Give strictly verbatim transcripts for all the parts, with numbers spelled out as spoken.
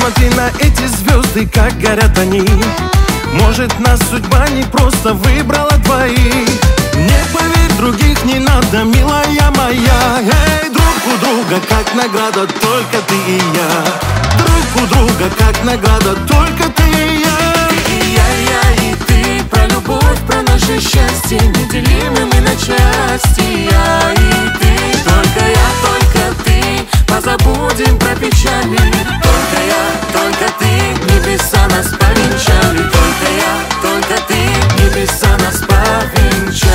Посмотри на эти звезды, как горят они. Может, нас судьба не просто выбрала двоих. Нет, поверь, других не надо, милая моя. Эй, друг у друга, как награда, только ты и я. Друг у друга, как награда, только ты и я. Ты и я, я и ты, про любовь, про наше счастье, неделимы мы на части. Я и ты, только я, только ты, позабудем про печали. Только я, только ты, небеса нас повенчали. Только я, только ты, небеса нас повенчали.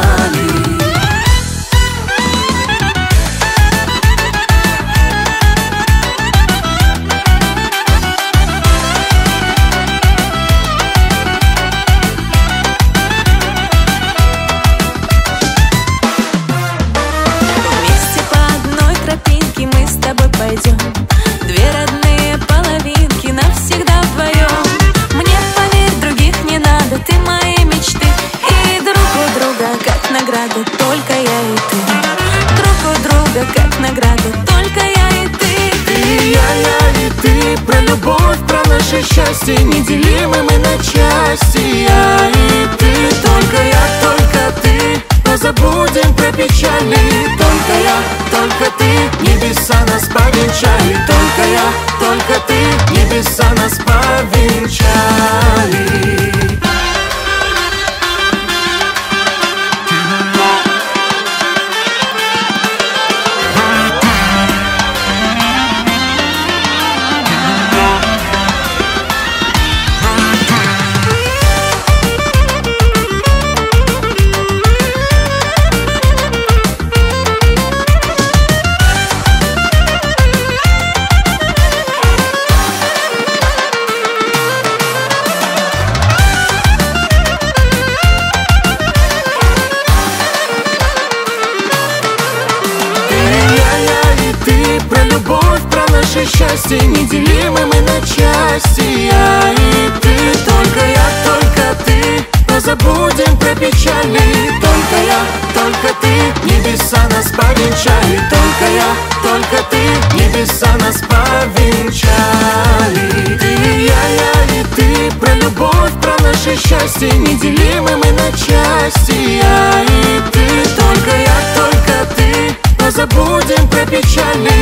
Пойдем. Две родные половинки навсегда вдвоем. Мне, поверь, других не надо, ты мои мечты. И друг у друга, как награда, только я и ты. Друг у друга, как награда, только я и ты. Ты и я, я и ты, про любовь, про наше счастье, неделимы мы на части. Я и ты, только я, только ты, позабудем про печали. Только я, только ты, небеса нас повенчали. Только я, только ты, небеса нас повенчали. Про любовь, про наше счастье, неделимы мы на части. Я и ты, только я, только ты, позабудем про печали. Только я, только ты, небеса нас повенчали. Только я, только ты, небеса нас повенчали. Ты и я, я и ты, про любовь, про наше счастье, неделимы мы на части. Я и ты, только я, только ты, позабудем про печали.